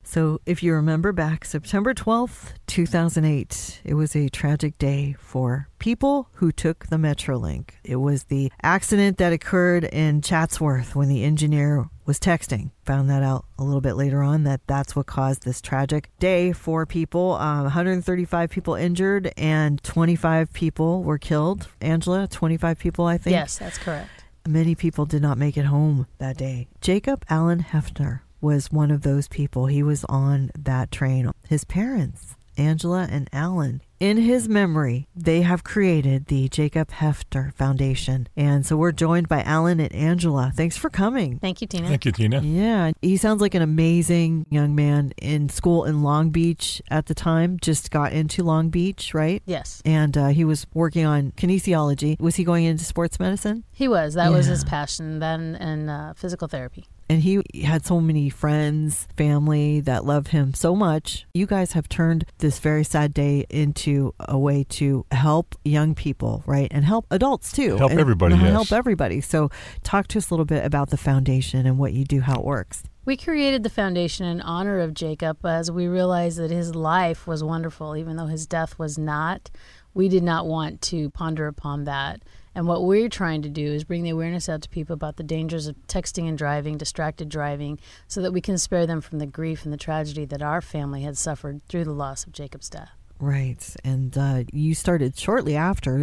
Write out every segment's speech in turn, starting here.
So if you remember back, September 12th, 2008, it was a tragic day for people who took the Metrolink. It was the accident that occurred in Chatsworth when the engineer was texting. Found that out a little bit later on, that's what caused this tragic day for people. 135 people injured and 25 people were killed. Angela, 25 people, I think? Yes, that's correct. Many people did not make it home that day. Jacob Allen Hefner was one of those people. He was on that train. His parents, Angela and Alan, in his memory, they have created the Jacob Hefner Foundation. And so we're joined by Alan and Angela. Thanks for coming. Thank you, Tina. Thank you, Tina. Yeah, he sounds like an amazing young man in school in Long Beach at the time. Just got into Long Beach, right? Yes. And he was working on kinesiology. Was he going into sports medicine? He was. That was his passion then, and physical therapy. And he had so many friends, family that loved him so much. You guys have turned this very sad day into a way to help young people, right? And help adults too. Help everybody, yes. Help everybody. So talk to us a little bit about the foundation and what you do, how it works. We created the foundation in honor of Jacob as we realized that his life was wonderful, even though his death was not. We did not want to ponder upon that. And what we're trying to do is bring the awareness out to people about the dangers of texting and driving, distracted driving, so that we can spare them from the grief and the tragedy that our family had suffered through the loss of Jacob's death. Right. And you started shortly after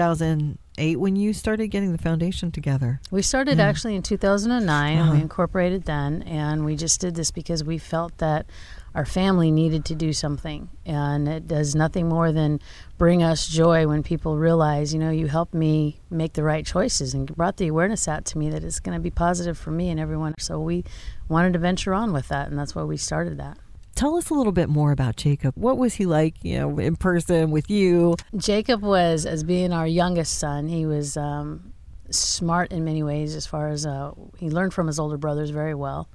2008 when you started getting the foundation together. We started actually in 2009, and we incorporated then, and we just did this because we felt that our family needed to do something, and it does nothing more than bring us joy when people realize, you helped me make the right choices and brought the awareness out to me that it's going to be positive for me and everyone. So we wanted to venture on with that, and that's why we started that. Tell us a little bit more about Jacob. What was he like, in person with you? Jacob was, as being our youngest son, he was smart in many ways as far as he learned from his older brothers very well.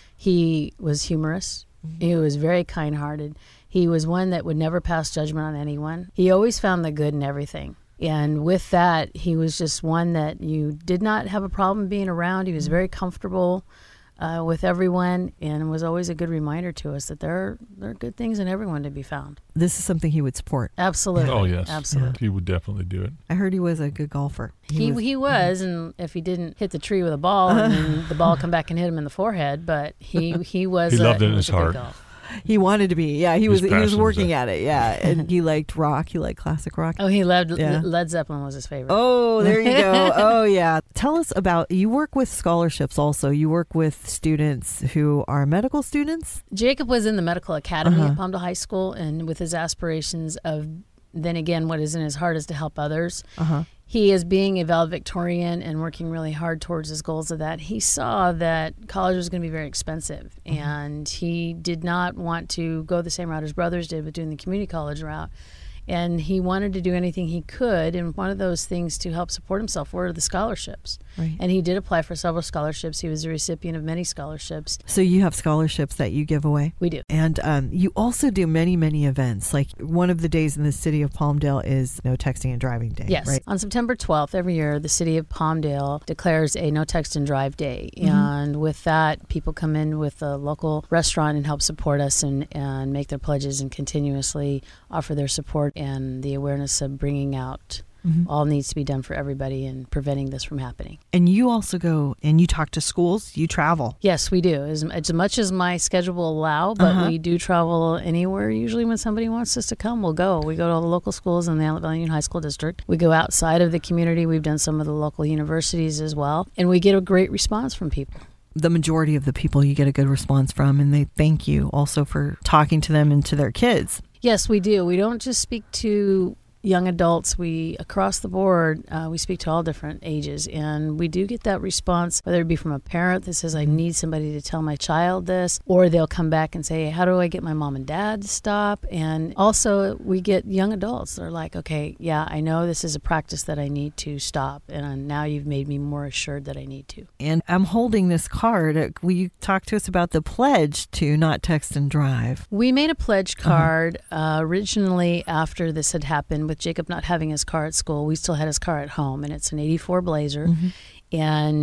He was humorous. He was very kind-hearted. He was one that would never pass judgment on anyone. He always found the good in everything. And with that, he was just one that you did not have a problem being around. He was very comfortable with everyone, and was always a good reminder to us that there are good things in everyone to be found. This is something he would support. Absolutely. Oh, yes. Absolutely. He would definitely do it. I heard he was a good golfer. He was, and if he didn't hit the tree with a ball, and then the ball come back and hit him in the forehead, but he was. He loved it in his a good heart. golfer. He wanted to be. Yeah, he was working at it. Yeah, and he liked rock. He liked classic rock. Oh, he loved Led Zeppelin was his favorite. Oh, there you go. Oh, yeah. Tell us about, you work with scholarships also. You work with students who are medical students? Jacob was in the medical academy at Palmdale High School, and with his aspirations of, then again, what is in his heart is to help others. He, as being a valedictorian and working really hard towards his goals of that, he saw that college was going to be very expensive, and he did not want to go the same route his brothers did with doing the community college route. And he wanted to do anything he could, and one of those things to help support himself were the scholarships. Right. And he did apply for several scholarships. He was a recipient of many scholarships. So you have scholarships that you give away? We do. And you also do many, many events. Like one of the days in the city of Palmdale is No Texting and Driving Day. Yes. Right? On September 12th every year, the city of Palmdale declares a No Text and Drive Day. And with that, people come in with a local restaurant and help support us and make their pledges and continuously offer their support and the awareness of bringing out all needs to be done for everybody and preventing this from happening. And you also go and you talk to schools, you travel. Yes, we do. As much as my schedule will allow, but we do travel anywhere. Usually when somebody wants us to come, we'll go. We go to all the local schools in the Antelope Valley Union High School District. We go outside of the community. We've done some of the local universities as well. And we get a great response from people. The majority of the people you get a good response from, and they thank you also for talking to them and to their kids. Yes, we do. We don't just speak to young adults. We, across the board, we speak to all different ages, and we do get that response, whether it be from a parent that says, I need somebody to tell my child this, or they'll come back and say, how do I get my mom and dad to stop? And also we get young adults that are like, okay, yeah, I know this is a practice that I need to stop, and now you've made me more assured that I need to. And I'm holding this card. Will you talk to us about the pledge to not text and drive? We made a pledge card originally after this had happened. With Jacob not having his car at school, we still had his car at home, and it's an 84 Blazer. And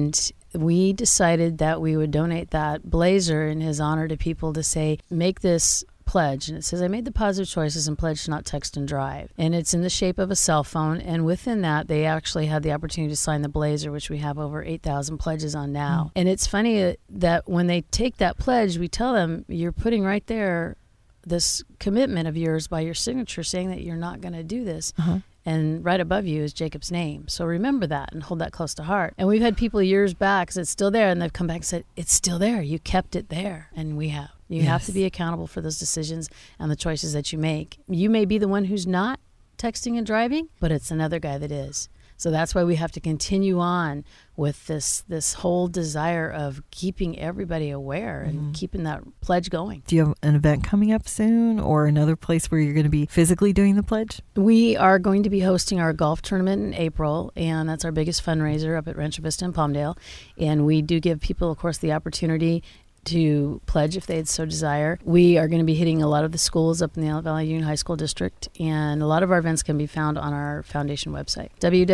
we decided that we would donate that blazer in his honor to people to say, make this pledge. And it says, I made the positive choices and pledged to not text and drive. And it's in the shape of a cell phone. And within that, they actually had the opportunity to sign the blazer, which we have over 8,000 pledges on now. And it's funny that when they take that pledge, we tell them, you're putting right there this commitment of yours by your signature saying that you're not going to do this. And right above you is Jacob's name. So remember that and hold that close to heart. And we've had people years back, because it's still there, and they've come back and said, it's still there. You kept it there. And we have. You have to be accountable for those decisions and the choices that you make. You may be the one who's not texting and driving, but it's another guy that is. So that's why we have to continue on with this whole desire of keeping everybody aware and keeping that pledge going. Do you have an event coming up soon or another place where you're going to be physically doing the pledge? We are going to be hosting our golf tournament in April, and that's our biggest fundraiser up at Rancho Vista in Palmdale. And we do give people, of course, the opportunity to pledge if they'd so desire. We are going to be hitting a lot of the schools up in the Antelope Valley Union High School District, and a lot of our events can be found on our foundation website,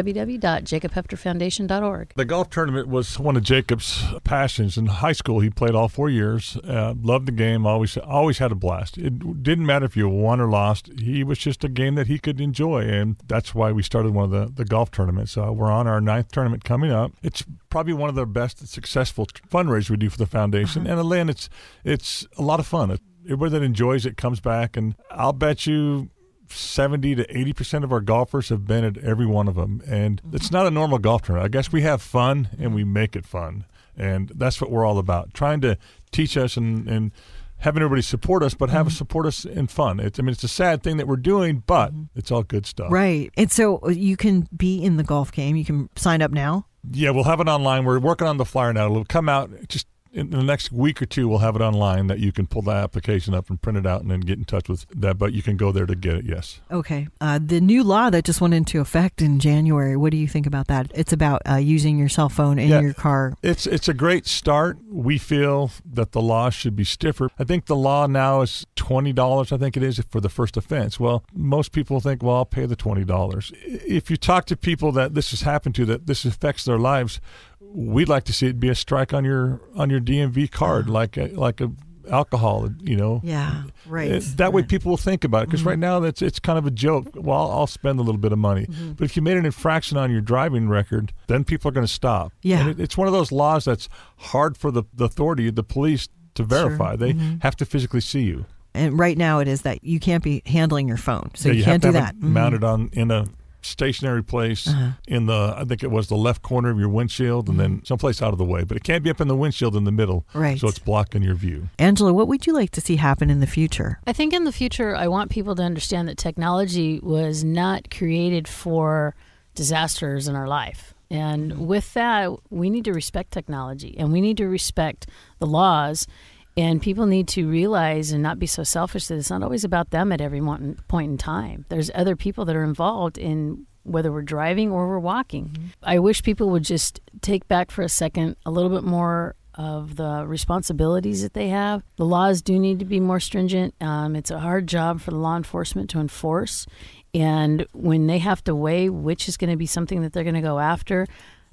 www.jacobhefterfoundation.org. The golf tournament was one of Jacob's passions. In high school, he played all 4 years, loved the game, always had a blast. It didn't matter if you won or lost. He was just a game that he could enjoy, and that's why we started one of the golf tournaments. We're on our 9th tournament coming up. It's probably one of the best successful fundraisers we do for the foundation. And Lynn, it's a lot of fun. Everybody that enjoys it comes back, and I'll bet you 70 to 80% of our golfers have been at every one of them. And it's not a normal golf tournament. I guess we have fun and we make it fun. And that's what we're all about, trying to teach us and having everybody support us, but have us support us in fun. It's a sad thing that we're doing, but it's all good stuff. Right. And so you can be in the golf game. You can sign up now. Yeah, we'll have it online. We're working on the flyer now. It'll come out just in the next week or two. We'll have it online that you can pull the application up and print it out and then get in touch with that. But you can go there to get it, yes. Okay. The new law that just went into effect in January, what do you think about that? It's about using your cell phone in your car. It's a great start. We feel that the law should be stiffer. I think the law now is $20, I think it is, for the first offense. Well, most people think, well, I'll pay the $20. If you talk to people that this has happened to, that this affects their lives, we'd like to see it be a strike on your DMV card, like a alcohol, Yeah, right. That way people will think about it, because right now it's kind of a joke. Well, I'll spend a little bit of money. But if you made an infraction on your driving record, then people are going to stop. Yeah. And it's one of those laws that's hard for the authority, the police, to verify. Sure. They have to physically see you. And right now it is that you can't be handling your phone. So you can't have do to that. Have it mounted in a stationary place in I think it was the left corner of your windshield, and then someplace out of the way. But it can't be up in the windshield in the middle, right? So it's blocking your view. Angela, what would you like to see happen in the future? I think in the future, I want people to understand that technology was not created for disasters in our life. And with that, we need to respect technology, and we need to respect the laws. And people need to realize and not be so selfish that it's not always about them at every point in time. There's other people that are involved in whether we're driving or we're walking. I wish people would just take back for a second a little bit more of the responsibilities that they have. The laws do need to be more stringent. It's a hard job for the law enforcement to enforce. And when they have to weigh which is going to be something that they're going to go after,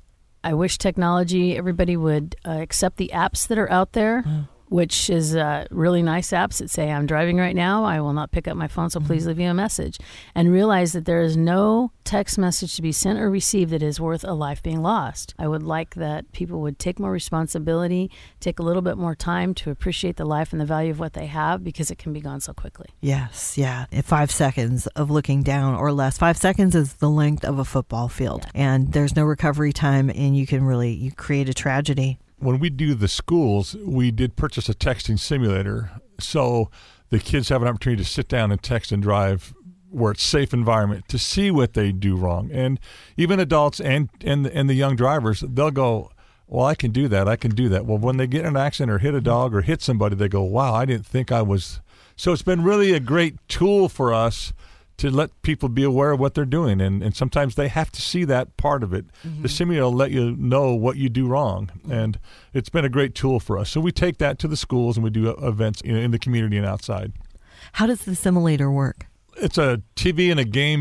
I wish everybody would accept the apps that are out there. Which is really nice apps that say, I'm driving right now, I will not pick up my phone, so please leave me a message. And realize that there is no text message to be sent or received that is worth a life being lost. I would like that people would take more responsibility, take a little bit more time to appreciate the life and the value of what they have, because it can be gone so quickly. Yes, yeah. 5 seconds of looking down or less. 5 seconds is the length of a football field. Yeah. And there's no recovery time, and you create a tragedy. When we do the schools, we did purchase a texting simulator, so the kids have an opportunity to sit down and text and drive where it's a safe environment to see what they do wrong. And even adults and the young drivers, they'll go, well, I can do that. Well, when they get in an accident or hit a dog or hit somebody, they go, wow, I didn't think I was. So it's been really a great tool for us to let people be aware of what they're doing. And sometimes they have to see that part of it. The simulator will let you know what you do wrong. And it's been a great tool for us. So we take that to the schools and we do events in the community and outside. How does the simulator work? It's a TV and a game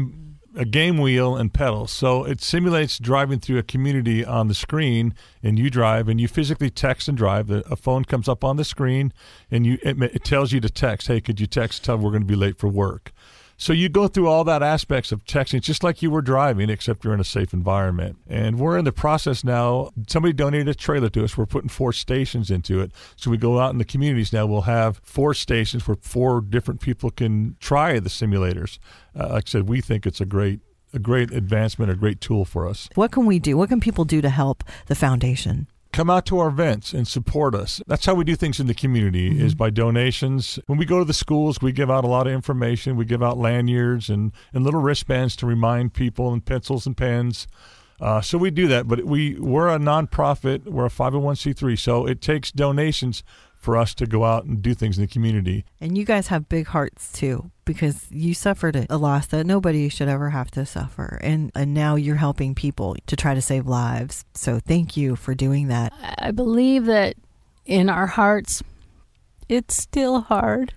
a game wheel and pedals. So it simulates driving through a community on the screen, and you drive, and you physically text and drive. A phone comes up on the screen, and it tells you to text. Hey, could you text? Tell we're going to be late for work. So you go through all that aspects of texting, just like you were driving, except you're in a safe environment. And we're in the process now. Somebody donated a trailer to us. We're putting 4 stations into it. So we go out in the communities now. We'll have 4 stations where 4 different people can try the simulators. Like I said, we think it's a great advancement, a great tool for us. What can we do? What can people do to help the foundation? Come out to our events and support us. That's how we do things in the community, is by donations. When we go to the schools, we give out a lot of information. We give out lanyards and little wristbands to remind people, and pencils and pens. So we do that, but we're a nonprofit. We're a 501c3, so it takes donations for us to go out and do things in the community. And you guys have big hearts too, because you suffered a loss that nobody should ever have to suffer. And now you're helping people to try to save lives. So thank you for doing that. I believe that in our hearts, it's still hard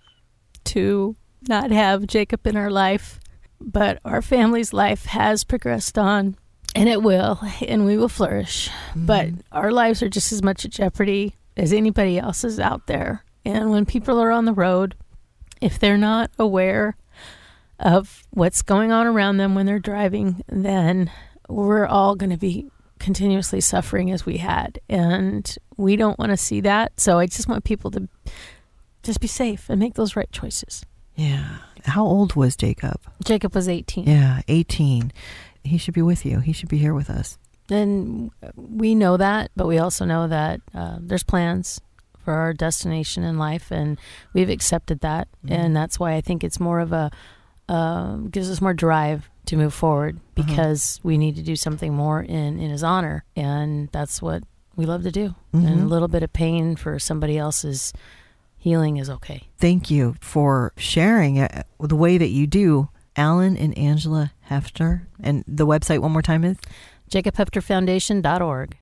to not have Jacob in our life, but our family's life has progressed on, and it will, and we will flourish. But our lives are just as much at jeopardy as anybody else's out there. And when people are on the road, if they're not aware of what's going on around them when they're driving, then we're all going to be continuously suffering as we had. And we don't want to see that. So I just want people to just be safe and make those right choices. Yeah. How old was Jacob? Jacob was 18. Yeah, 18. He should be with you. He should be here with us. And we know that, but we also know that there's plans for our destination in life, and we've accepted that. And that's why I think it's more of a, gives us more drive to move forward, because we need to do something more in his honor. And that's what we love to do. And a little bit of pain for somebody else's healing is okay. Thank you for sharing the way that you do. Alan and Angela Hefter. And the website one more time is? JacobHefterFoundation.org.